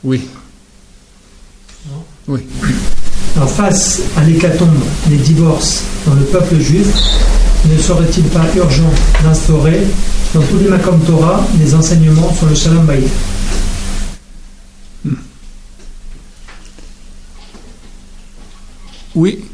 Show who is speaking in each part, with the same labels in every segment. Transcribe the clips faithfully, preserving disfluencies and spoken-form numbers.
Speaker 1: Oui.
Speaker 2: Non.
Speaker 1: Oui.
Speaker 2: Alors, face à l'hécatombe des divorces dans le peuple juif, ne serait-il pas urgent d'instaurer dans tous les Makom Torah des enseignements sur le Shalom Bayit?
Speaker 1: hmm. Oui.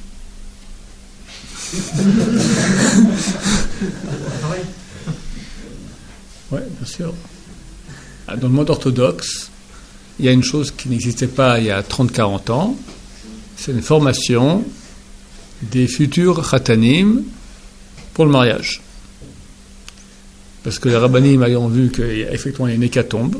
Speaker 1: Oui, bien sûr. Dans le monde orthodoxe, il y a une chose qui n'existait pas il y a trente à quarante ans, c'est une formation des futurs khatanim pour le mariage. Parce que les rabbanim ayant vu qu'effectivement il y a une hécatombe,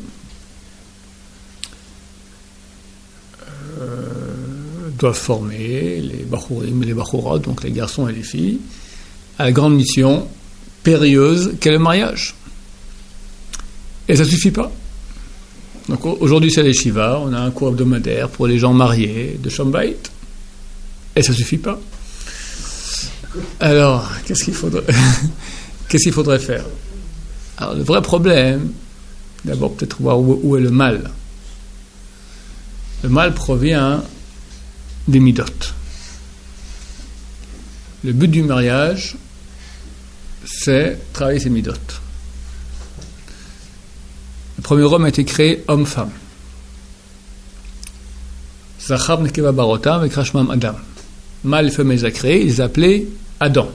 Speaker 1: euh, doivent former les bachourim et les bachouras, donc les garçons et les filles, à la grande mission périlleuse qu'est le mariage. Et ça ne suffit pas. Donc aujourd'hui c'est les Shiva, on a un cours hebdomadaire pour les gens mariés de Shalom Bayit. Et ça ne suffit pas. Alors, qu'est-ce qu'il faudrait, qu'est-ce qu'il faudrait faire? Alors le vrai problème, d'abord peut-être voir où, où est le mal. Le mal provient des midot. Le but du mariage, c'est travailler ses midot. Le premier homme a été créé homme-femme. Zachar nekeva barotam et krashmam Adam. Mâle et femme les a créés, ils les appelaient Adam.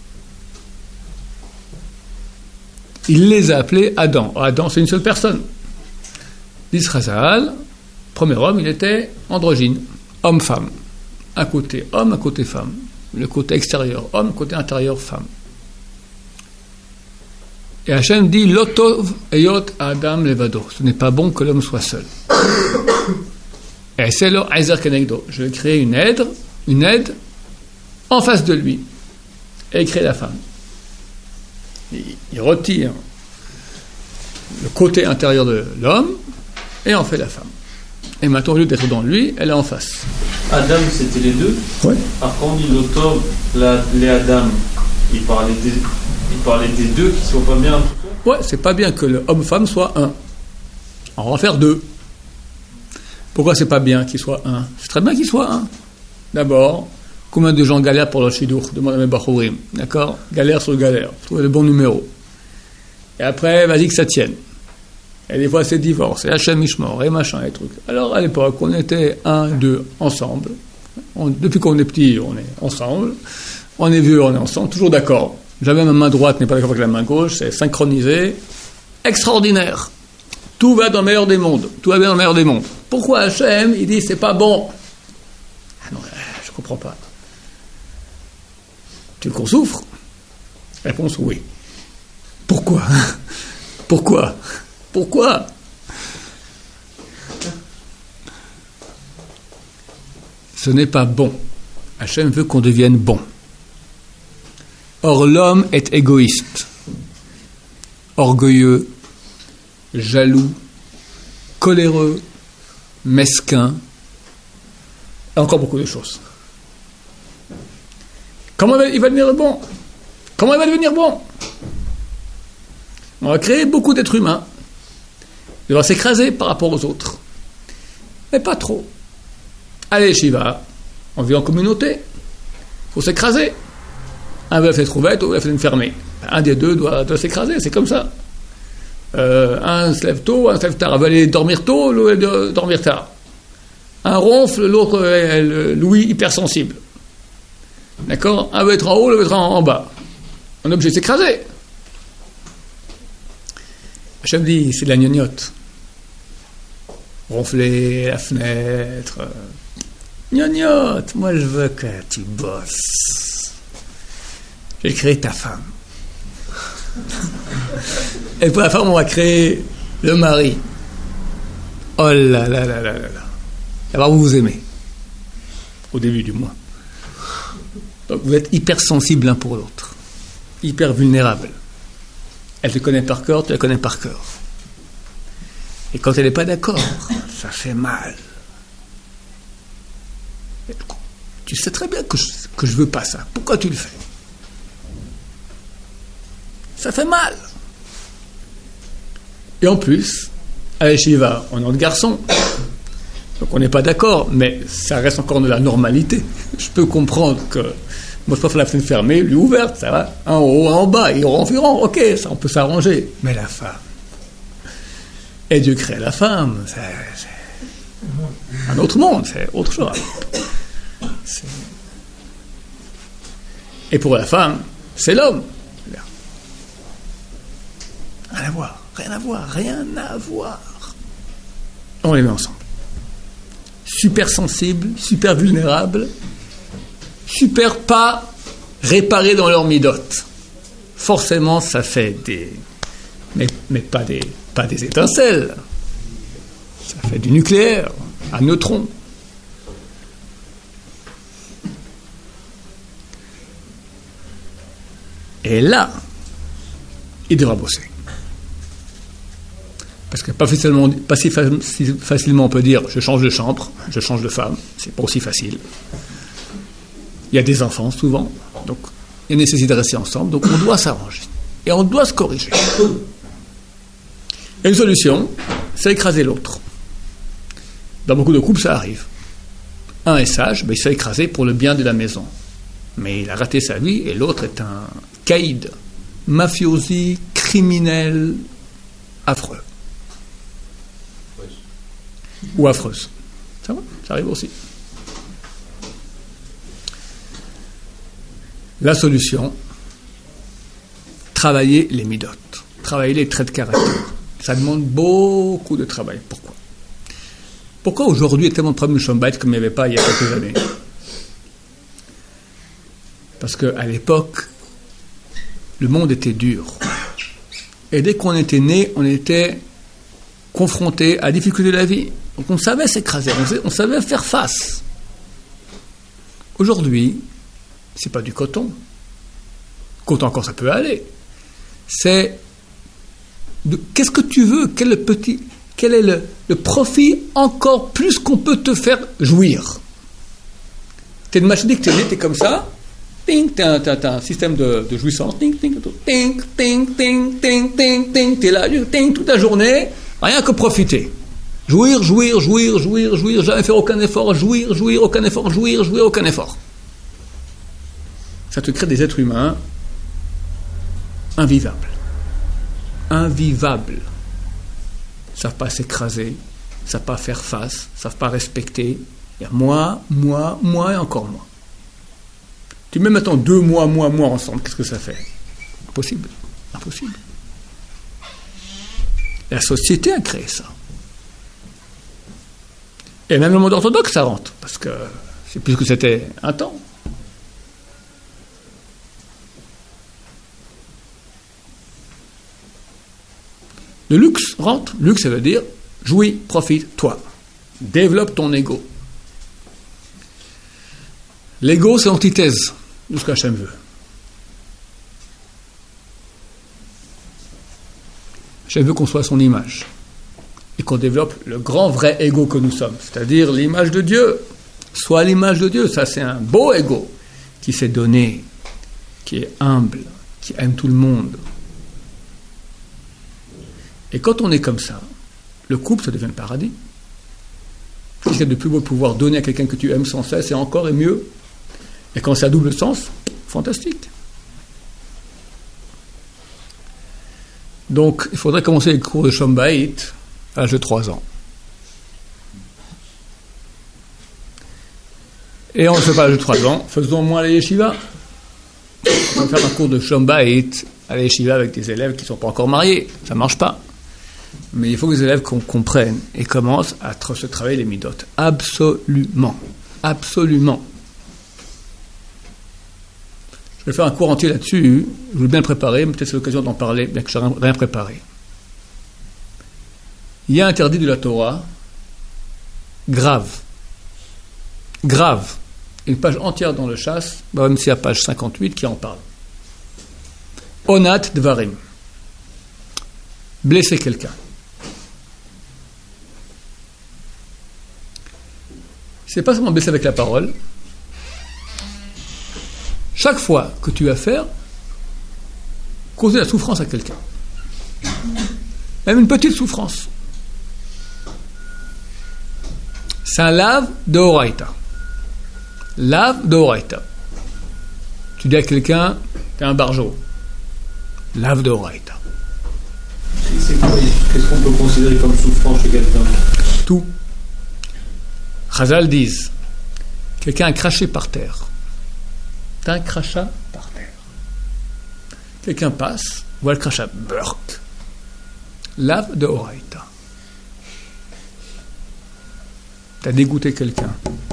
Speaker 1: Il les a appelés Adam. Adam, c'est une seule personne. L'Israël, premier homme, il était androgyne, homme-femme. Un côté homme, un côté femme. Le côté extérieur homme, côté intérieur femme. Et Hachem dit Lotov eyot Adam levado. Ce n'est pas bon que l'homme soit seul. Et c'est le Aizer Kenegdo. Je vais créer une aide, une aide en face de lui. Et il crée la femme. Il, il retire le côté intérieur de l'homme et en fait la femme. Et maintenant, au lieu d'être dans lui, elle est en face.
Speaker 3: Adam, c'était les deux.
Speaker 1: Oui.
Speaker 3: Par contre, il Lotov, les Adam, il parlait des, il parlait des deux qui ne sont pas bien.
Speaker 1: Ouais, c'est pas bien que le homme-femme soit un. On va en faire deux. Pourquoi c'est pas bien qu'il soit un? C'est très bien qu'il soit un. D'abord, combien de gens galèrent pour leur shidour? Demande à mes bachourim. D'accord? Galère sur galère. Trouver le bon numéro. Et après, vas-y que ça tienne. Et des fois, c'est divorce, et Hachem Mishmor, et machin, et trucs. Alors, à l'époque, on était un, deux, ensemble. On, depuis qu'on est petit, on est ensemble. On est vieux, on est ensemble. Toujours d'accord. Jamais ma main droite n'est pas d'accord avec la main gauche. C'est synchronisé. Extraordinaire. Tout va dans le meilleur des mondes. Tout va bien dans le meilleur des mondes. Pourquoi Hachem, il dit, c'est pas bon? Ah non, je comprends pas. Tu veux qu'on souffre? Réponse, oui. Pourquoi? Pourquoi? Pourquoi? Ce n'est pas bon. Hachem veut qu'on devienne bon. Or, l'homme est égoïste, orgueilleux, jaloux, coléreux, mesquin, et encore beaucoup de choses. Comment il va devenir bon? Comment il va devenir bon? On va créer beaucoup d'êtres humains. Il va s'écraser par rapport aux autres. Mais pas trop. Allez, Shiva, on vit en communauté. Il faut s'écraser. Un veut faire trouvette, l'autre veut faire une fermée. Un des deux doit, doit s'écraser, c'est comme ça. Euh, un se lève tôt, un se lève tard. Un veut aller dormir tôt, l'autre veut dormir tard. Un ronfle, l'autre est le l'ouïe hypersensible. D'accord? Un veut être en haut, l'autre veut être en, en bas. On est obligé de s'écraser. Hachem dit, c'est de la gnognotte. Ronfler, la fenêtre. Gnognotte, moi je veux que tu bosses. J'ai créé ta femme. Et pour la femme, on va créer le mari. Oh là là là là là là. Alors vous vous aimez. Au début du mois. Donc vous êtes hyper sensibles l'un pour l'autre. Hyper vulnérables. Elle te connaît par cœur, tu la connais par cœur. Et quand elle n'est pas d'accord, ça fait mal. Tu sais très bien que je que je veux pas ça. Pourquoi tu le fais? Ça fait mal. Et en plus, à Shiva, on a de garçons. Donc on n'est pas d'accord, mais ça reste encore de la normalité. Je peux comprendre que moi je préfère la fenêtre fermée, lui ouverte, ça va, un en haut, un en bas, et en environ, ok, ça on peut s'arranger. Mais la femme, et Dieu crée la femme, c'est, c'est un autre monde, c'est autre chose. C'est... Et pour la femme, c'est l'homme. Rien à voir, rien à voir, rien à voir. On les met ensemble. Super sensibles, super vulnérables, super pas réparés dans leur midote. Forcément, ça fait des... Mais, mais pas, des, pas des étincelles. Ça fait du nucléaire, un neutron. Et là, il devra bosser. Parce que pas, facilement, pas si facilement on peut dire je change de chambre, je change de femme, c'est pas aussi facile. Il y a des enfants souvent, donc il y a nécessité de rester ensemble, donc on doit s'arranger. Et on doit se corriger. Et une solution, c'est écraser l'autre. Dans beaucoup de couples, ça arrive. Un est sage, ben il se fait écraser pour le bien de la maison. Mais il a raté sa vie et l'autre est un caïd, mafiosi, criminel, affreux. Ou affreuse. Ça va, ça arrive aussi. La solution, travailler les midotes, travailler les traits de caractère. Ça demande beaucoup de travail. Pourquoi ? Pourquoi aujourd'hui il y a tellement de problèmes de Shalom Bayit comme il n'y avait pas il y a quelques années ? Parce qu'à l'époque, le monde était dur. Et dès qu'on était né, on était confronté à la difficulté de la vie. Donc on savait s'écraser, on savait, on savait faire face. Aujourd'hui, c'est pas du coton. Coton encore, ça peut aller. C'est de, qu'est-ce que tu veux ? Quel est le petit, quel est le, le profit encore plus qu'on peut te faire jouir ? T'es une machine que t'es né, t'es comme ça. Ting, t'as, t'as, t'as un système de, de jouissance. Ting, ting, ting, ting, ting, ting, ting, ting. T'es là, ting, toute la journée, rien que profiter. Jouir, jouir, jouir, jouir, jouir, jamais faire aucun effort, jouir, jouir, aucun effort, jouir, jouir, aucun effort. Ça te crée des êtres humains invivables. Invivables. Ils ne savent pas s'écraser, ils ne savent pas faire face, ils ne savent pas respecter. Il y a moi, moi, moi et encore moi. Tu mets maintenant deux moi, moi, moi ensemble, qu'est-ce que ça fait ? Impossible. Impossible. La société a créé ça. Et même le monde orthodoxe, ça rentre, parce que c'est plus que c'était un temps. Le luxe rentre. Luxe, ça veut dire jouis, profite, toi. Développe ton ego. L'ego, c'est l'antithèse de ce qu'Hachem veut. Hachem veut qu'on soit à son image. Et qu'on développe le grand vrai ego que nous sommes, c'est-à-dire l'image de Dieu. Soit l'image de Dieu, ça c'est un beau ego qui s'est donné, qui est humble, qui aime tout le monde. Et quand on est comme ça, le couple, ça devient le paradis. Qu'est-ce qu'il y a de plus beau de pouvoir donner à quelqu'un que tu aimes sans cesse, et encore et mieux. Et quand c'est à double sens, fantastique. Donc, il faudrait commencer les cours de Shalom Bayit à l'âge de trois ans. Et on ne fait pas à l'âge de trois ans, faisons au moins à la yeshiva. On va faire un cours de Shalom Bayit à la yeshiva avec des élèves qui ne sont pas encore mariés. Ça ne marche pas. Mais il faut que les élèves comprennent et commencent à se travailler les midotes. Absolument. Absolument. Je vais faire un cours entier là-dessus. Je voulais bien le préparer, mais peut-être c'est l'occasion d'en parler, bien que je n'ai rien préparé. Il y a interdit de la Torah grave. Grave. Une page entière dans le chasse, même si à page cinquante-huit qui en parle. Onat Dvarim. Blesser quelqu'un. C'est pas seulement blesser avec la parole. Chaque fois que tu as affaire, causer la souffrance à quelqu'un. Même une petite souffrance. C'est un lave de Horaïta. Lave de Horaïta. Tu dis à quelqu'un, t'es un barjo. Lave de Horaïta.
Speaker 3: C'est quoi? Qu'est-ce qu'on peut considérer comme souffrant chez quelqu'un?
Speaker 1: Tout. Chazal disent, quelqu'un a craché par terre. T'as un crachat par terre. Quelqu'un passe, voit le crachat, burk. Lave de Horaïta. T'as dégoûté quelqu'un.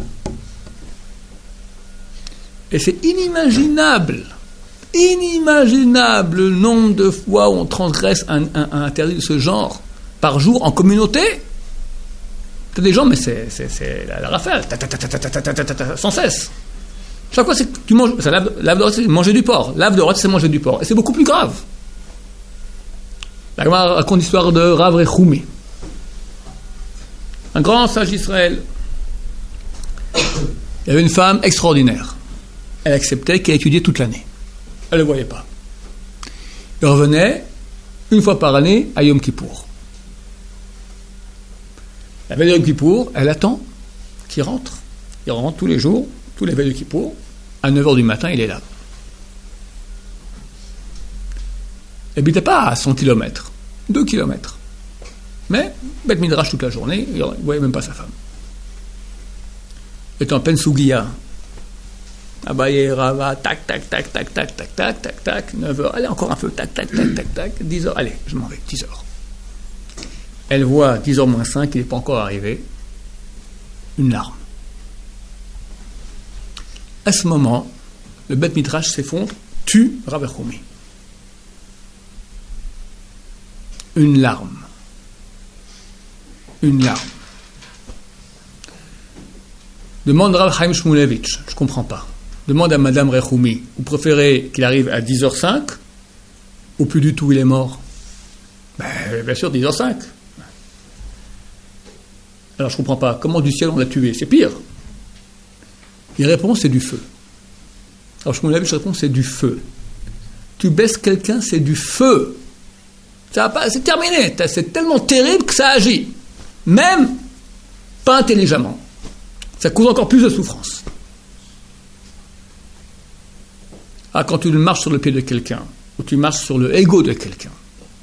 Speaker 1: Et c'est inimaginable, inimaginable le nombre de fois où on transgresse un, un, un interdit de ce genre par jour en communauté. T'as des gens, mais c'est, c'est, c'est la, la rafale, ta, ta, ta, ta, ta, ta, ta, ta, ta, sans cesse. Chaque fois, c'est que tu manges, ça lave, lave de Horaïta, c'est manger du porc. Lave de Horaïta, c'est manger du porc. Et c'est beaucoup plus grave. La Gemara raconte l'histoire de Rav Rechoumi, un grand sage d'Israël. Il y avait une femme extraordinaire. Elle acceptait qu'elle étudiait toute l'année. Elle ne le voyait pas. Il revenait une fois par année à Yom Kippour. La veille de Yom Kippour, elle attend qu'il rentre. Il rentre tous les jours, tous les veilles de Kippour. À neuf heures du matin, il est là. Il n'habitait pas à cent kilomètres, deux kilomètres. Mais, Beth Midrash toute la journée, il ne voyait même pas sa femme. Il était en pleine Souguia. Abaye, Rava, tac, tac, tac, tac, tac, tac, tac, tac, tac, neuf heures, allez, encore un peu, tac, tac, tac, tac, tac, dix heures, allez, je m'en vais, dix heures. Elle voit dix heures moins cinq, il n'est pas encore arrivé, une larme. À ce moment, le Beth Midrash s'effondre, tue Rav Rechoumi. Une larme. Une larme. Demande Rav Chaim Shmulevitch, je ne comprends pas. Demande à Madame Rechoumi, vous préférez qu'il arrive à dix heures cinq ou plus du tout il est mort? Ben, bien sûr, dix heures cinq. Alors je ne comprends pas, comment du ciel on l'a tué? C'est pire. Il répond, c'est du feu. Alors Shmulevitch répond, c'est du feu. Tu baisses quelqu'un, c'est du feu. Ça va pas, c'est terminé, c'est tellement terrible que ça agit. Même pas intelligemment. Ça cause encore plus de souffrance. Ah, quand tu marches sur le pied de quelqu'un, ou tu marches sur le ego de quelqu'un,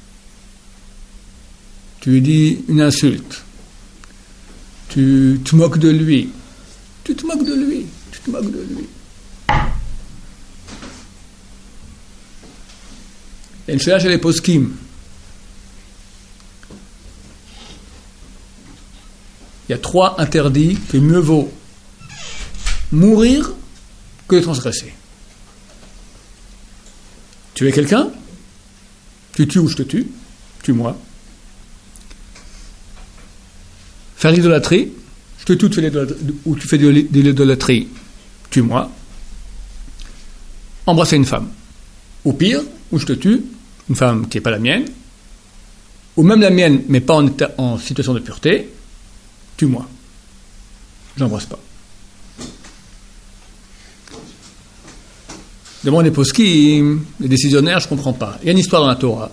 Speaker 1: tu lui dis une insulte, tu te moques de lui, tu te moques de lui, tu te moques de lui. Il y a une chez les poskim. Il y a trois interdits que mieux vaut mourir que de transgresser. Tuer quelqu'un, tu tues ou je te tue, tue-moi. Faire l'idolâtrie, je te tue, tu fais ou tu fais de l'idolâtrie, tue-moi. Embrasser une femme, ou pire, ou je te tue, une femme qui n'est pas la mienne, ou même la mienne, mais pas en, état, en situation de pureté, tue-moi. Je n'embrasse pas. Demande les poskim, les décisionnaires, je ne comprends pas. Il y a une histoire dans la Torah.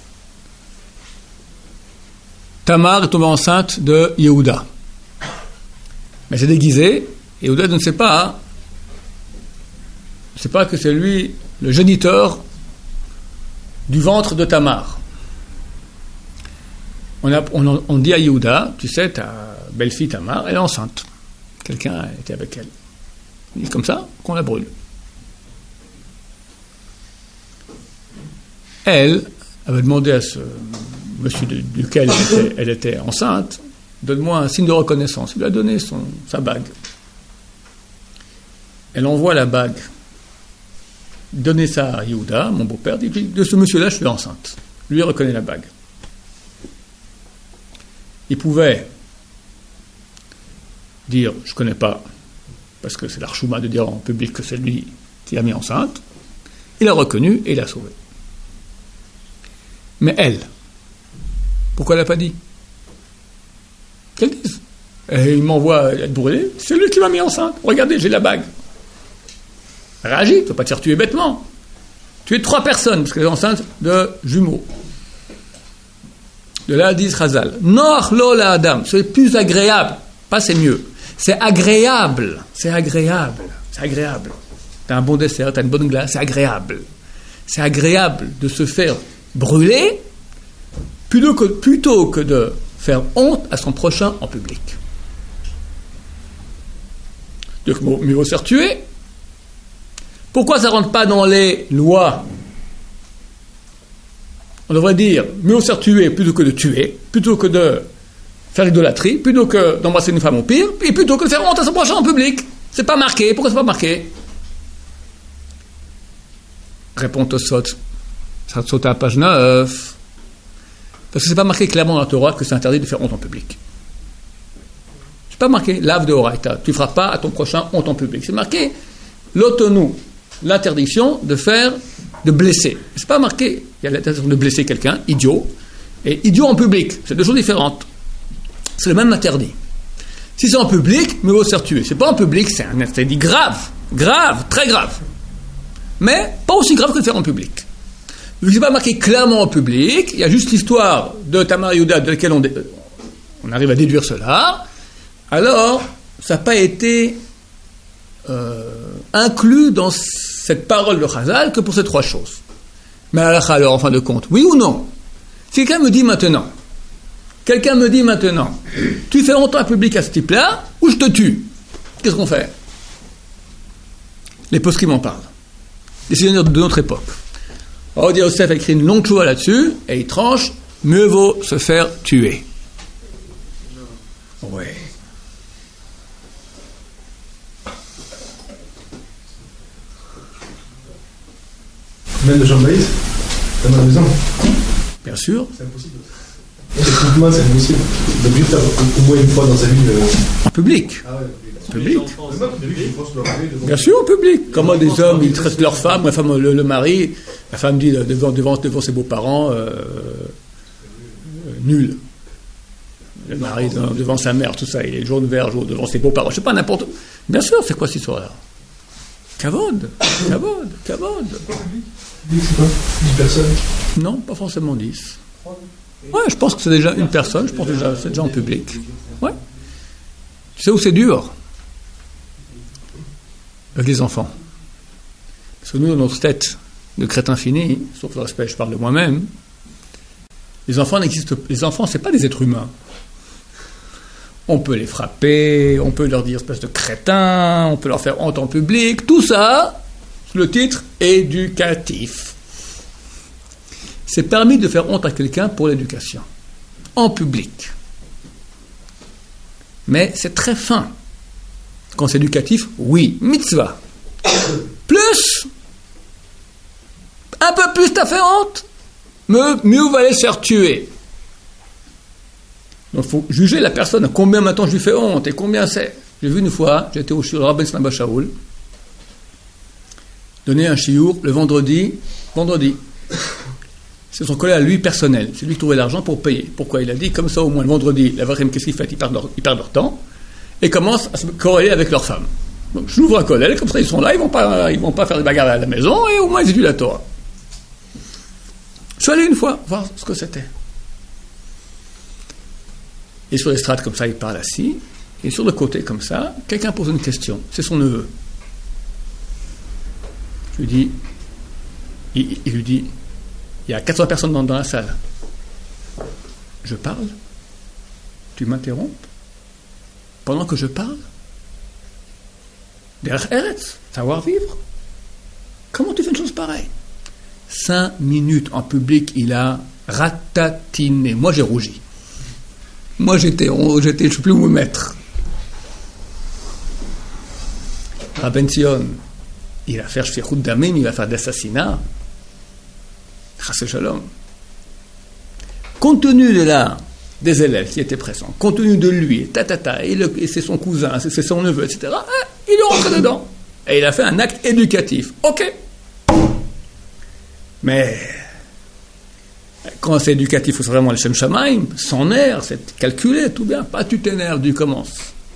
Speaker 1: Tamar est tombée enceinte de Yehuda. Mais c'est déguisé. Yehuda ne sait pas. Ne sait pas que c'est lui le géniteur du ventre de Tamar. On, a, on, on dit à Yehuda, tu sais, ta belle-fille Tamar, elle est enceinte. Quelqu'un était avec elle. Il dit comme ça qu'on la brûle. Elle avait demandé à ce monsieur de, duquel elle était, elle était enceinte, donne-moi un signe de reconnaissance. Il lui a donné son, sa bague. Elle envoie la bague. Donnez ça à Yehuda, mon beau-père, dit, de ce monsieur-là, je suis enceinte. Lui reconnaît la bague. Il pouvait dire, je ne connais pas, parce que c'est l'archouma de dire en public que c'est lui qui a mis enceinte. Il a reconnu et il a sauvé. Mais elle, pourquoi elle n'a pas dit? Qu'elle dise. Et il m'envoie être brûlé, c'est lui qui m'a mis enceinte. Regardez, j'ai la bague. Réagis, tu ne peux pas te faire tuer bêtement. Tuer trois personnes, parce qu'elle est enceinte de jumeaux. De là, dit Chazal, Noach lo la Adam, c'est plus agréable, pas c'est mieux. C'est agréable. C'est agréable. C'est agréable. T'as un bon dessert, t'as une bonne glace, c'est agréable. C'est agréable de se faire brûler plutôt que, plutôt que de faire honte à son prochain en public. Donc, mieux vaut se faire tuer. Pourquoi ça ne rentre pas dans les lois? On devrait dire, mieux vaut se faire tuer plutôt que de tuer, plutôt que de faire idolâtrie, plutôt que d'embrasser une femme au pire, et plutôt que de faire honte à son prochain en public. C'est pas marqué. Pourquoi c'est pas marqué? Répond Tosfot. Ça saute à la page neuf. Parce que c'est pas marqué clairement dans la Torah que c'est interdit de faire honte en public. C'est pas marqué lave de Horaïta. Tu feras pas à ton prochain honte en public. C'est marqué l'autonou, l'interdiction de faire, de blesser. C'est pas marqué. Il y a l'interdiction de blesser quelqu'un, idiot, et idiot en public. C'est deux choses différentes. C'est le même interdit. Si c'est en public, mieux vaut se faire tuer. C'est pas en public, c'est un interdit grave, grave, très grave. Mais pas aussi grave que de faire en public. Vu que c'est pas marqué clairement en public, il y a juste l'histoire de Tamar et Yehuda de laquelle on, dé... on arrive à déduire cela, alors ça n'a pas été euh, inclus dans cette parole de Chazal que pour ces trois choses. Mais alors, en fin de compte, oui ou non? Si quelqu'un me dit maintenant, quelqu'un me dit maintenant, tu fais honte en public à ce type-là, ou je te tue, qu'est-ce qu'on fait? Les postes qui m'en parlent. Les seigneurs de notre époque. Rav Yosef a écrit une longue choua là-dessus, et il tranche, mieux vaut se faire tuer. Oui.
Speaker 4: Combien de gens de maïs dans la maison?
Speaker 1: Bien sûr.
Speaker 4: C'est impossible. Techniquement, c'est impossible. Donc, juste au moins une fois dans sa vie. Euh...
Speaker 1: En public.
Speaker 4: Ah ouais.
Speaker 1: Public. Bien sûr, en public. Comment des hommes, ils traitent leur femme, la femme, le, le mari, la femme dit devant, devant, devant ses beaux-parents, euh, euh, nul. Le mari devant, devant sa mère, tout ça, il est jaune vert, jaune devant ses beaux-parents. Je sais pas, n'importe où. Bien sûr, c'est quoi cette histoire-là? Kavod, Kavod, Kavod.
Speaker 4: C'est quoi? dix personnes?
Speaker 1: Non, pas forcément dix. Ouais, je pense que c'est déjà une personne, je pense déjà c'est déjà en public. Ouais. Tu sais où c'est dur? Avec les enfants. Parce que nous, dans notre tête de crétin fini, sauf le respect, je parle de moi-même, les enfants n'existent pas. Les enfants, c'est pas des êtres humains. On peut les frapper, on peut leur dire espèce de crétin, on peut leur faire honte en public, tout ça, sous le titre éducatif. C'est permis de faire honte à quelqu'un pour l'éducation, en public. Mais c'est très fin. Quand c'est éducatif, oui, mitzvah. Plus, un peu plus t'as fait honte, mieux, mieux valait se faire tuer. Donc il faut juger la personne à combien maintenant je lui fais honte et combien c'est. J'ai vu une fois, j'étais au shiur, le Rabbi Snaba Shaul, donner un shiur le vendredi, vendredi. C'est son collègue à lui personnel. C'est lui qui trouvait l'argent pour payer. Pourquoi? Il a dit, comme ça au moins le vendredi, la vraie qu'est-ce qu'ils font? Ils perdent leur, ils perdent leur temps et commencent à se corréler avec leurs femmes. Donc je l'ouvre un collègue, comme ça ils sont là, ils vont pas, ils vont pas faire des bagarres à la maison et au moins ils étudient la Torah. Je suis allé une fois voir ce que c'était. Et sur l'estrade comme ça, il parle assis, et sur le côté comme ça, quelqu'un pose une question. C'est son neveu. Je lui dis, il, il lui dit, il y a quatre-vingts personnes dans, dans la salle. Je parle? Tu m'interromps? Pendant que je parle? Derech Eretz, savoir vivre? Comment tu fais une chose pareille? Cinq minutes en public, il a ratatiné. Moi, j'ai rougi. Moi, j'étais, j'étais, je ne sais plus où me mettre. Rabben Zion, il va faire shfichut damim, il va faire d'assassinat. Chassé shalom. Compte tenu de là, des élèves qui étaient présents, compte tenu de lui, ta, ta, ta, et, le, et c'est son cousin, c'est, c'est son neveu, et cetera, hein, il est rentré dedans. Et il a fait un acte éducatif. Ok. Mais quand c'est éducatif, c'est vraiment le Shem Shamaim, sans nerfs, c'est calculé, tout bien. Pas tu t'énerves, tu commences.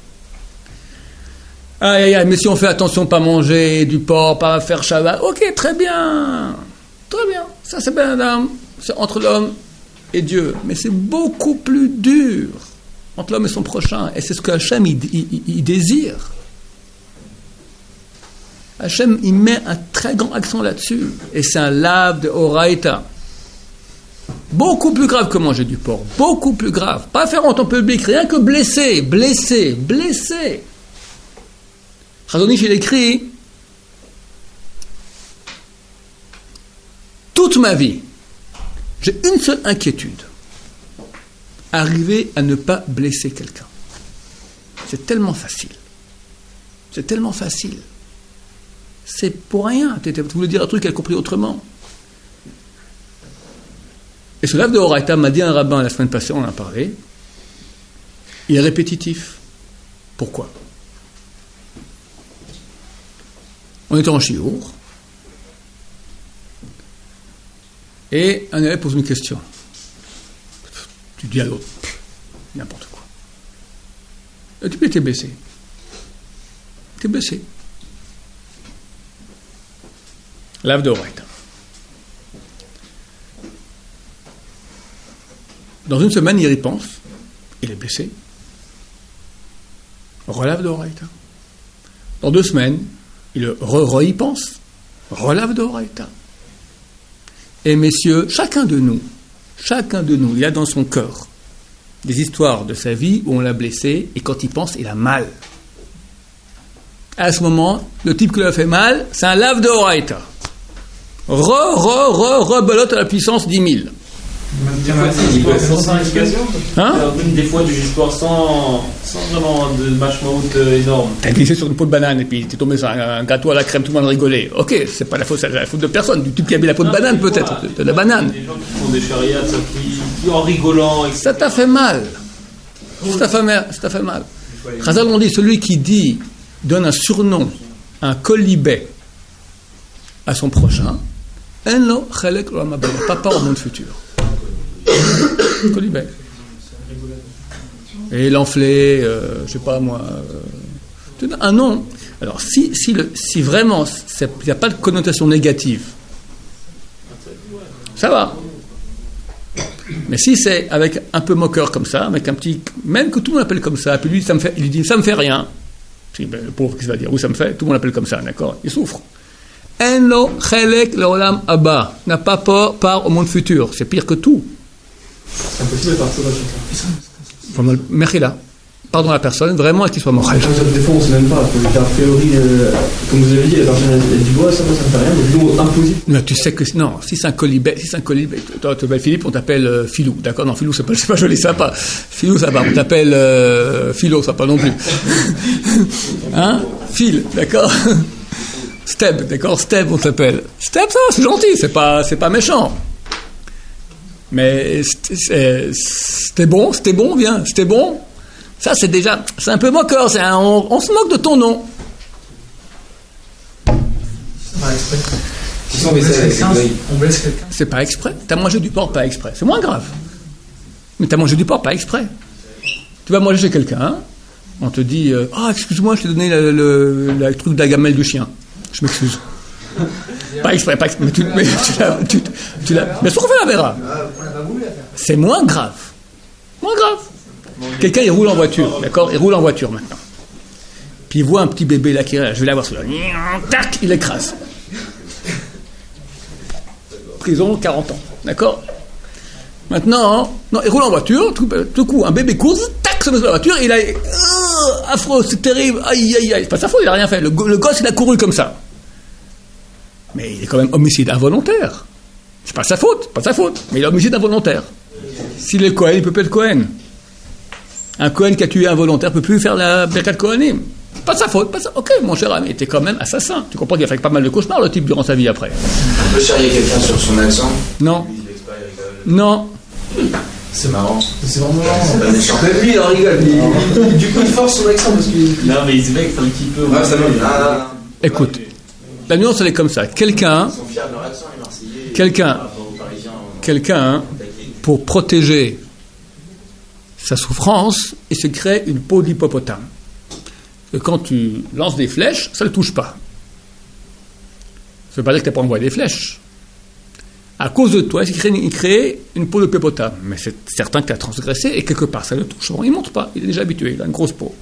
Speaker 1: Aïe, aïe, aïe, mais si on fait attention, pas manger du porc, pas faire Shabbat, ok, très bien. Très bien. Ça, c'est ben Adam. C'est entre l'homme et Dieu. Mais c'est beaucoup plus dur entre l'homme et son prochain. Et c'est ce que Hachem, il, il, il désire. Hachem, il met un très grand accent là-dessus. Et c'est un lave de Horaïta. Beaucoup plus grave que manger du porc. Beaucoup plus grave. Pas faire en temps public, rien que blessé, blessé, blessé. Chazon Ish, il écrit toute ma vie, j'ai une seule inquiétude. Arriver à ne pas blesser quelqu'un. C'est tellement facile. C'est tellement facile. C'est pour rien. Tu voulais dire un truc qu'elle a compris autrement. Et ce lave de Horaïta m'a dit un rabbin la semaine passée, on en a parlé. Il est répétitif. Pourquoi? On était en chiour. Et un élève pose une question. Tu dis à l'autre, n'importe quoi. Et tu peux t'es blessé. T'es blessé. Lave de Horaïta. Dans une semaine, il y pense. Il est blessé. Relave de Horaïta. Dans deux semaines, il re-y pense. Relave de Horaïta. Et messieurs, chacun de nous, chacun de nous, il a dans son cœur des histoires de sa vie où on l'a blessé et quand il pense, il a mal. À ce moment, le type qui lui a fait mal, c'est un lave de Horaïta. Re, re, re, rebelote à la puissance dix mille.
Speaker 3: Des fois, c'est l'histoire sans explication.
Speaker 1: Hein?
Speaker 3: Des fois, des histoires sans, sans vraiment de mashmaout énorme.
Speaker 1: T'as glissé sur une peau de banane et puis t'es tombé sur un, un gâteau à la crème, tout le monde rigolait. Ok, c'est pas la faute, c'est la faute de personne, du type qui a mis la peau de banane peut-être, de, de la banane.
Speaker 3: Des gens qui font des charriades, qui, qui en rigolant. Et
Speaker 1: ça t'a fait mal. Ça t'a fait mal. Ça t'a fait mal. Chazal, on dit, celui qui dit, donne un surnom, un colibet à son prochain, enlo chelek lo hamaba, pas part au monde futur. Colibet. Et l'enflé, euh, je sais pas moi, euh, un nom. Alors si, si, le, si vraiment il n'y a pas de connotation négative, ça va. Mais si c'est avec un peu moqueur comme ça, avec un petit, même que tout le monde appelle comme ça, puis lui ça me fait, il lui dit ça me fait rien. Si, ben, le pauvre qui va dire oui ça me fait, tout le monde l'appelle comme ça, d'accord? Il souffre. Enlo chelek leolam haba, n'a pas part, part au monde futur, c'est pire que tout.
Speaker 4: C'est impossible de partir dans ça.
Speaker 1: Mechila. Pardon à la personne, vraiment, qu'il soit moral.
Speaker 4: Des fois, on ne sait même pas. A priori, euh, comme vous avez dit, la personne elle dit ouais, ça ne me fait rien, mais nous, impossible.
Speaker 1: Non, tu sais que non, si c'est un colibet, si c'est un colibet, toi, tu t'appelles Philippe, on t'appelle euh, Philou, d'accord? Non, Philou, c'est pas, c'est pas joli, ça pas. Philou, ça va, on t'appelle euh, Philo, ça pas non plus. Hein? Phil, d'accord? Steb, d'accord? Steb, on t'appelle. Steb, ça, c'est gentil, c'est pas, c'est pas méchant. Mais c'était, c'était bon, c'était bon, viens, c'était bon. Ça, c'est déjà, c'est un peu moqueur, c'est un, on, on se moque de ton nom.
Speaker 2: C'est pas exprès.
Speaker 4: Si on blesse quelqu'un,
Speaker 2: on blesse quelqu'un.
Speaker 1: C'est pas exprès. T'as mangé du porc pas exprès. C'est moins grave. Mais t'as mangé du porc pas exprès. Tu vas manger chez quelqu'un, on te dit, ah, oh, excuse-moi, je t'ai donné le, le, le truc de la gamelle du chien. Je m'excuse. Pas exprès, pas exprès, mais tu, mais tu l'as, tu, tu l'as, mais sauf la verra. C'est moins grave. Moins grave. Quelqu'un, il roule en voiture, d'accord? Il roule en voiture maintenant. Puis il voit un petit bébé là qui est là, je vais l'avoir celui-là. Tac, il écrase. Prison, quarante ans, d'accord? Maintenant, non, il roule en voiture, tout, tout coup, un bébé court, tac, se met sur la voiture, et il a, euh, affreux, c'est terrible, aïe, aïe, aïe. C'est pas sa faute, il a rien fait. Le, le gosse, il a couru comme ça. Mais il est quand même homicide involontaire. C'est pas sa faute, pas sa faute, mais il est homicide involontaire. S'il est Cohen, il peut pas être Cohen. Un Cohen qui a tué involontaire peut plus faire la Birkat Kohanim. Pas de sa faute, pas de sa... Ok, mon cher ami, t'es quand même assassin. Tu comprends qu'il a fait pas mal de cauchemars, le type, durant sa vie après.
Speaker 5: On peut charrier quelqu'un sur son accent?
Speaker 1: Non. Non.
Speaker 5: C'est marrant.
Speaker 4: C'est vraiment marrant.
Speaker 5: C'est pas méchant.
Speaker 4: Même lui, il en rigole. Il- Du coup, il force son accent parce qu'il.
Speaker 3: Non, mais il se vexe un petit peu.
Speaker 5: Ouais, ça va. Ah, non, non.
Speaker 1: Écoute, la nuance, elle est comme ça. Quelqu'un,
Speaker 5: Ils sont fiers de leur accent, les Marseillais.
Speaker 1: Quelqu'un.
Speaker 5: Par rapport aux Parisiens, on-
Speaker 1: quelqu'un, pour protéger sa souffrance, il se crée une peau d'hippopotame. Que quand tu lances des flèches, ça ne le touche pas. Ça ne veut pas dire que tu n'as pas envoyé des flèches. À cause de toi, il crée, il crée une peau de hippopotame. Mais c'est certain qu'il a transgressé et quelque part ça le touche. Bon, il ne monte pas, il est déjà habitué, il a une grosse peau.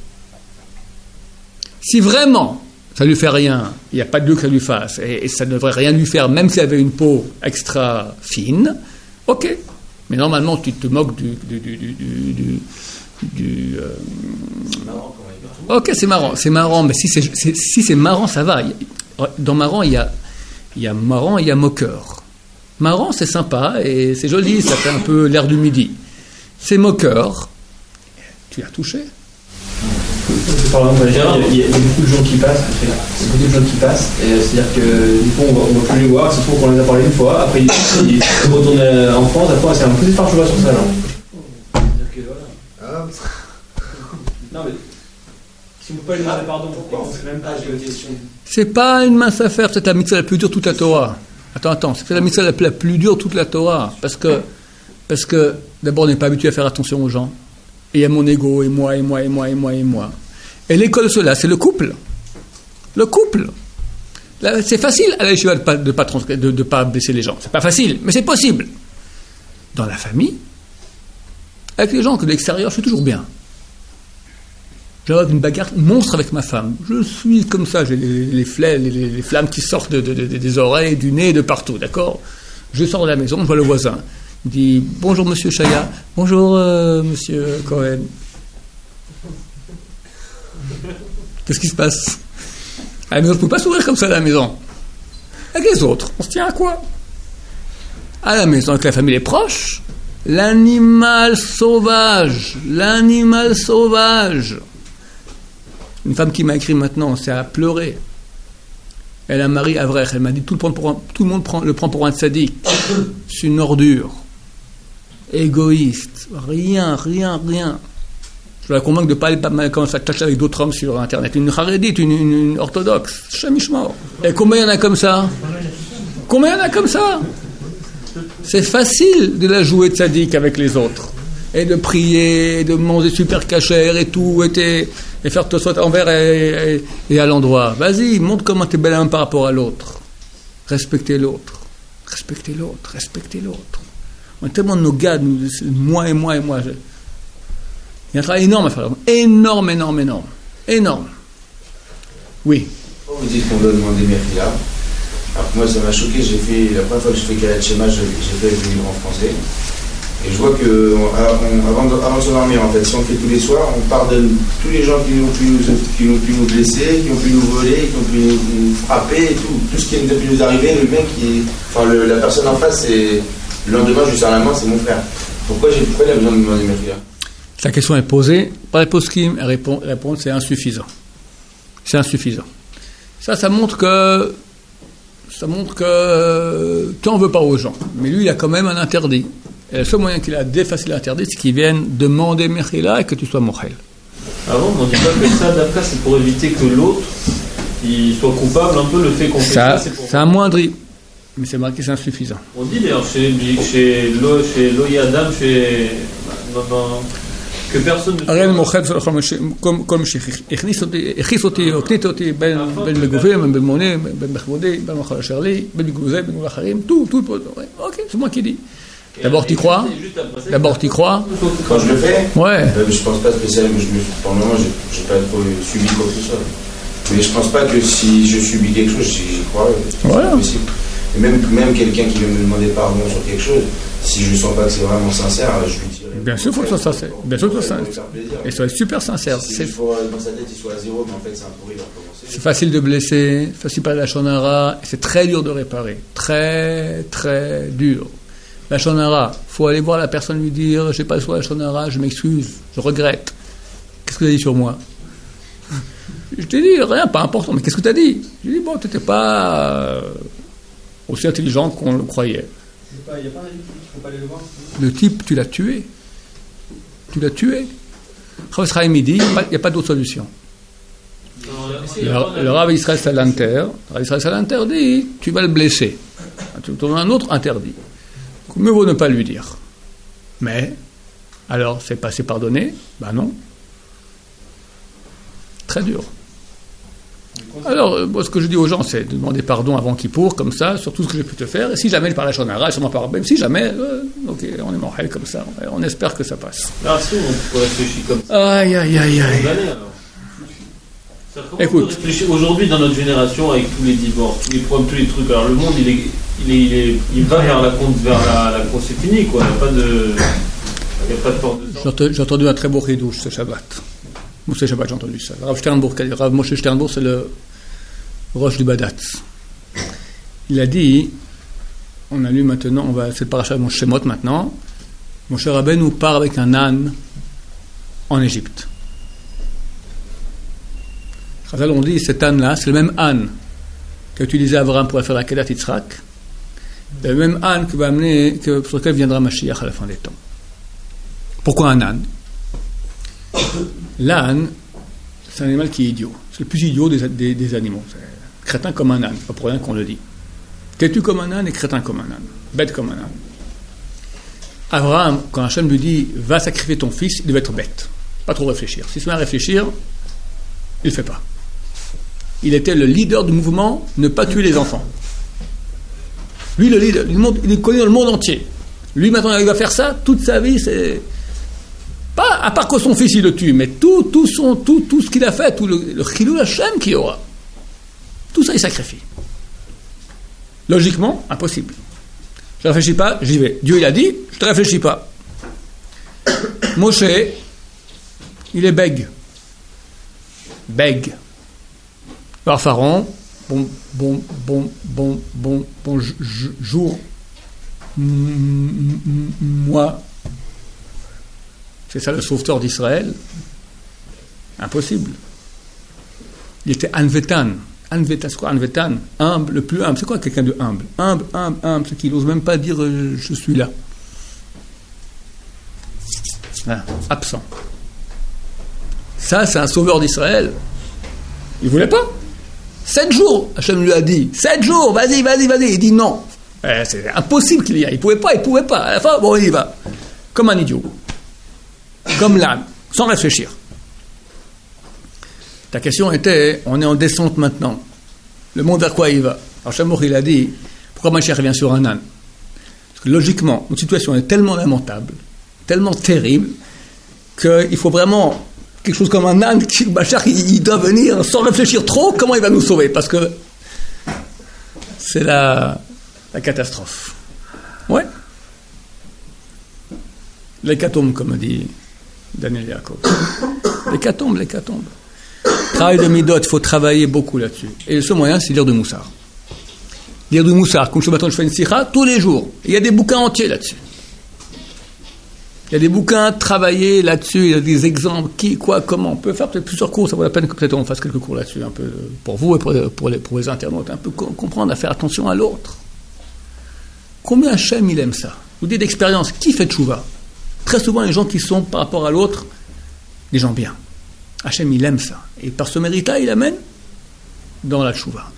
Speaker 1: Si vraiment ça ne lui fait rien, il n'y a pas de Dieu que ça lui fasse, et, et ça ne devrait rien lui faire, même s'il avait une peau extra fine, ok. Mais normalement, tu te moques du... du, du, du, du, du euh... Ok, c'est marrant, c'est marrant, mais si c'est, c'est, si c'est marrant, ça va. Dans marrant, il y a, il y a marrant et il y a moqueur. Marrant, c'est sympa et c'est joli, ça fait un peu l'air du midi. C'est moqueur. Tu l'as touché.
Speaker 4: Par exemple, il y, a, il y a beaucoup de gens qui passent, il y a beaucoup de gens qui passent, et c'est-à-dire que du coup on va, on va plus les voir, c'est pour qu'on les a parlé une fois, après ils, ils retournent en France, après c'est un peu par cheval sur ça là. C'est-à-dire que voilà. Non mais si vous pouvez demander pardon, c'est même pas une question.
Speaker 1: C'est pas une mince affaire, c'est la mitzvah la plus dure toute la Torah. Attends, attends, c'est la mitzvah la, la plus dure toute la Torah, parce que, parce que d'abord on n'est pas habitué à faire attention aux gens. Et il y a mon ego, et moi, et moi, et moi, et moi, et moi. Et l'école de cela, c'est le couple. Le couple. Là, c'est facile à la yeshiva de ne pas, de pas, trans- de, de pas blesser les gens. C'est pas facile, mais c'est possible. Dans la famille, avec les gens que de l'extérieur, je suis toujours bien. J'ai une bagarre monstre avec ma femme. Je suis comme ça, j'ai les, les, fla- les, les flammes qui sortent de, de, de, des oreilles, du nez, de partout, d'accord ? Je sors de la maison, je vois le voisin. Il dit « Bonjour, monsieur Chaya. Bonjour, euh, monsieur Cohen. » Qu'est-ce qui se passe ? À la maison, je ne peux pas sourire comme ça à la maison. Avec les autres, on se tient à quoi ? À la maison, avec la famille, les proches, l'animal sauvage, l'animal sauvage. Une femme qui m'a écrit maintenant, c'est à pleurer. Elle a un mari Avrech, elle m'a dit tout le, pour un, tout le monde prend, le prend pour un tzaddik. C'est une ordure. Égoïste. Rien, rien, rien. Je dois la convaincre de ne pas aller commencer à tâcher avec d'autres hommes sur Internet. Une charédite, une, une, une orthodoxe. Chamishmor. Et combien il y en a comme ça ? Combien il y en a comme ça ? C'est facile de la jouer tzaddik avec les autres. Et de prier, et de manger super cachère et tout, et, t'es, et faire tout ça envers et, et, et à l'endroit. Vas-y, montre comment tu es belle par rapport à l'autre. Respectez l'autre. Respectez l'autre. Respectez l'autre. On est tellement de nos gars, nous, moi et moi et moi. Je... Il y a un travail énorme à faire. Énorme, énorme, énorme. Énorme. Oui.
Speaker 5: Vous dites qu'on doit demander Mechila. Alors moi, ça m'a choqué. J'ai fait, la première fois que je fais Karat Shema, j'ai fait avec le livre en français. Et je vois que on, on, avant, de, avant de se dormir, en fait, si on le fait tous les soirs, on pardonne tous les gens qui ont pu nous, qui ont pu nous blesser, qui ont pu nous voler, qui ont pu nous, nous frapper, et tout, tout ce qui a pu nous arriver. Le mec, qui, enfin, le, la personne en face, c'est le lendemain, je lui sers la main, c'est mon frère. Pourquoi j'ai pourquoi il a besoin de demander Mechila ?
Speaker 1: La question est posée par les poskim, elle répond, elle répond c'est insuffisant. C'est insuffisant. Ça, ça montre que ça montre que tu n'en veux pas aux gens. Mais lui, il a quand même un interdit. Et le seul moyen qu'il a d'effacer l'interdit, c'est qu'il vienne demander Mechila et que tu sois mochel.
Speaker 3: Avant, on ne dit pas que ça, d'après, c'est pour éviter que l'autre il soit coupable, un peu le fait qu'on fait ça. C'est, pour...
Speaker 1: c'est amoindri. Mais c'est marqué, c'est insuffisant.
Speaker 3: On dit d'ailleurs chez, chez, Lo, chez Loï Adam, chez. Dans, dans, que personne ne
Speaker 1: הרי מוחד כל מי שהכניס אותי, הכניס אותי או קנית אותי בין מגובים, בין מונים, בין בכבודי, בין מחל אשר לי, בין מגוזי, בין אחרים, tout, tout, ok, c'est moi qui dis. D'abord tu crois, d'abord tu crois.
Speaker 5: Quand je le fais,
Speaker 1: ouais.
Speaker 5: euh, je pense pas spécialement, je me, pour le moment, j'ai, j'ai pas trop subi quoi que ce soit. Mais je pense pas que si je subis quelque chose, j'y crois, c'est
Speaker 1: voilà.
Speaker 5: Possible. Et même, même quelqu'un qui veut me demander pardon sur quelque chose, si je ne sens pas que c'est vraiment sincère, je lui dirai.
Speaker 1: Bien sûr, il faut que ce soit sincère. Bien sûr que ce soit sincère. Et soit super sincère.
Speaker 5: Si
Speaker 1: c'est...
Speaker 5: il faut, dans sa tête, il soit à zéro, mais en fait, c'est un pourri, il va recommencer.
Speaker 1: C'est facile de blesser, facile de parler de la shonara, et c'est très dur de réparer. Très, très dur. La shonara, il faut aller voir la personne lui dire, je n'ai pas le choix de la shonara, je m'excuse, je regrette. Qu'est-ce que tu as dit sur moi ? Je t'ai dit rien, pas important, mais qu'est-ce que tu as dit ? Je dis, bon, tu n'étais pas euh, aussi intelligent qu'on le croyait.
Speaker 4: Il n'y a pas un type qui ne faut pas aller le voir.
Speaker 1: Le type, tu l'as tué. Tu l'as tué. Chavis Chaim dit, il n'y a pas d'autre solution. Le, le Rav Israël Salanter, le Rav Israël Salanter dit, tu vas le blesser. Tu as un autre interdit. Mieux vaut ne pas lui dire. Mais, alors, c'est passé pardonné ? Ben non. Très dur. Alors, moi, ce que je dis aux gens, c'est de demander pardon avant Kippour, comme ça, sur tout ce que j'ai pu te faire. Et si jamais je parle à Shonara, sûrement pas même si jamais, euh, ok, on est mortel comme ça, on espère que ça passe.
Speaker 3: Alors, si on peut réfléchir comme ça.
Speaker 1: Aïe, aïe, aïe, aïe.
Speaker 3: Écoute, aujourd'hui dans notre génération avec tous les divorces, tous les problèmes, tous les trucs, alors le monde il est, il est, il, est, il va vers la vers la, la c'est fini quoi, il n'y a pas de, il n'y a pas de porte de.
Speaker 1: J'ai entendu un très beau ridouche ce Shabbat. Ou ce Shabbat j'ai entendu ça. Rav Sternbourg, Rav Moshe Sternbourg, c'est le Roche du Badatz. Il a dit, on a lu maintenant, on va c'est le paracha de Moshe Shemot maintenant. Moshe Rabbeinu part avec un âne en Égypte. Chazal on dit, cet âne-là, c'est le même âne qu'a utilisé Abraham pour faire la Kedat Yitzhak, le même âne que va amener, que, sur lequel viendra Mashiach à la fin des temps. Pourquoi un âne? L'âne, c'est un animal qui est idiot. C'est le plus idiot des, des, des animaux. C'est crétin comme un âne, pas pour rien qu'on le dit. Têtu comme un âne et crétin comme un âne. Bête comme un âne. Abraham, quand Hachem lui dit, va sacrifier ton fils, il devait être bête. Pas trop réfléchir. S'il se met à réfléchir, il ne le fait pas. Il était le leader du mouvement ne pas tuer les enfants. Lui, le leader, le monde, il est connu dans le monde entier. Lui, maintenant, il va faire ça toute sa vie. C'est pas à part que son fils il le tue, mais tout, tout son, tout, tout ce qu'il a fait, tout le, le chilou Hashem qu'il aura, tout ça il sacrifie. Logiquement, impossible. Je ne réfléchis pas, j'y vais. Dieu il a dit, je ne réfléchis pas. Moshe, il est bègue. Bègue. Alors Pharaon, bon, bon, bon, bon, bon, bon, jour, moi, c'est ça le sauveteur d'Israël? Impossible. Il était Anvetan. Anvetan, c'est quoi Anvetan? Humble, le plus humble. C'est quoi quelqu'un de humble? Humble, humble, humble, ce qui n'ose même pas dire euh, je suis là. Ah, absent. Ça, c'est un sauveur d'Israël. Il ne voulait pas. Sept jours, Hachem lui a dit. Sept jours, vas-y, vas-y, vas-y. Il dit non. Eh, c'est impossible qu'il y aille. Il ne pouvait pas, il ne pouvait pas. À la fin, bon, il y va. Comme un idiot. Comme l'âne, sans réfléchir. Ta question était, on est en descente maintenant. Le monde vers quoi il va? Alors Chamour, il a dit, pourquoi Mashiach revient sur un âne? Parce que logiquement, notre situation est tellement lamentable, tellement terrible, qu'il faut vraiment quelque chose comme un âne, qui, Mashiach, il, il doit venir sans réfléchir trop, comment il va nous sauver? Parce que c'est la, la catastrophe. Ouais. L'hécatombe, comme dit Daniel Yaakov. L'hécatombe, l'hécatombe. Travail de Midot, il faut travailler beaucoup là-dessus. Et le seul moyen, c'est lire du Moussar. Lire du Moussar, comme je je fais une sikha, tous les jours. Il y a des bouquins entiers là-dessus. Il y a des bouquins travaillés là-dessus, il y a des exemples, qui, quoi, comment. On peut faire peut-être plusieurs cours, ça vaut la peine que peut-être on fasse quelques cours là-dessus, un peu pour vous et pour les, pour les, pour les internautes, un peu comprendre à faire attention à l'autre. Combien Hachem il aime ça? Je vous dis d'expérience, qui fait tchouva? Très souvent, les gens qui sont par rapport à l'autre, des gens bien. Hachem, il aime ça. Et par ce mérite-là, il amène dans la tchouva.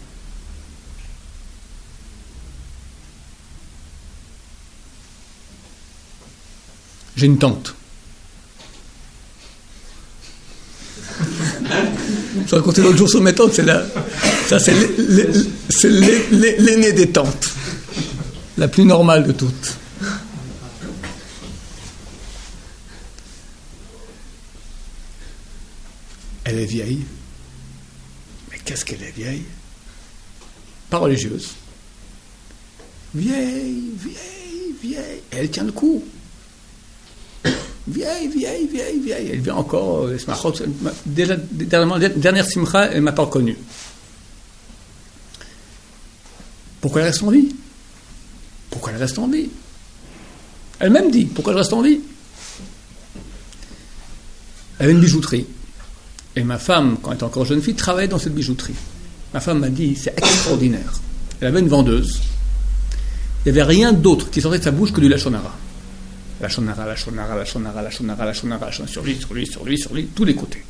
Speaker 1: J'ai une tante. Je racontais l'autre jour sur mes tantes, c'est la, ça c'est l'aînée des tantes. La plus normale de toutes. Elle est vieille. Mais qu'est-ce qu'elle est vieille? Pas religieuse. Vieille, vieille, vieille. Et elle tient le coup. Vieille, vieille, vieille, vieille. Elle vient encore. Déjà, dernièrement, dernière simcha, elle ne m'a pas reconnue. Pourquoi elle reste en vie? Pourquoi elle reste en vie? Elle-même dit, pourquoi je reste en vie? Elle avait une bijouterie. Et ma femme, quand elle était encore jeune fille, travaillait dans cette bijouterie. Ma femme m'a dit, c'est extraordinaire. Elle avait une vendeuse. Il n'y avait rien d'autre qui sortait de sa bouche que du lachonara. Lachonara, lachonara, lachonara, lachonara, lachonara, lachonara, sur lui, sur lui, sur lui, sur lui, tous les côtés.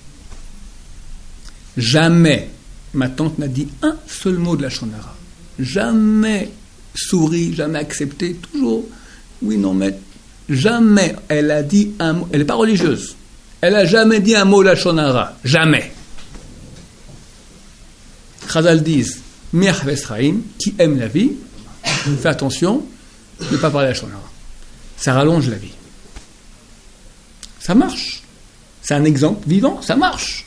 Speaker 1: Jamais ma tante n'a dit un seul mot de lachonara. Jamais souri, jamais accepté, toujours, oui, non, mais jamais elle a dit un mot. Elle n'est pas religieuse. Elle n'a jamais dit un mot lachonara. Jamais. Chazal disent Miach Vesraim, qui aime la vie, fais attention de ne pas parler à Shon Hara. Ça rallonge la vie. Ça marche. C'est un exemple vivant, ça marche.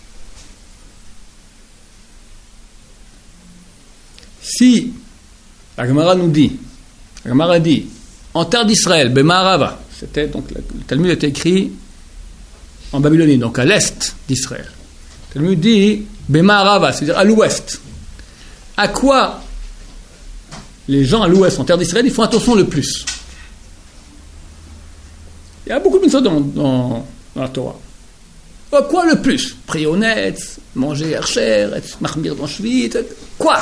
Speaker 1: Si la Gemara nous dit, la Gemara dit, en terre d'Israël, Bema'arava, c'était donc le Talmud a été écrit en Babylonie, donc à l'est d'Israël. Le Talmud dit Bema'arava, c'est-à-dire à l'ouest. À quoi les gens à l'ouest, en terre d'Israël, ils font attention le plus? Il y a beaucoup de choses dans, dans, dans la Torah. À quoi le plus? Prier honnête, manger hercher, être mahmir dans Shvit, quoi?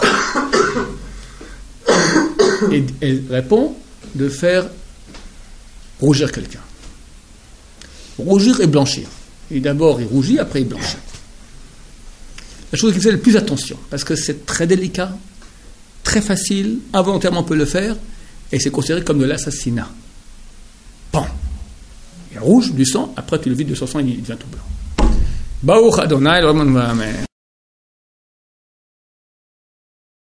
Speaker 1: Et elle répond de faire rougir quelqu'un. Rougir et blanchir. Et d'abord il rougit, après il blanchit. La chose qui fait le plus attention, parce que c'est très délicat, très facile, involontairement on peut le faire, et c'est considéré comme de l'assassinat. Pan. Il rouge, du sang, après tu le vides de son sang, il devient tout blanc. Baruch Adonai, Amen.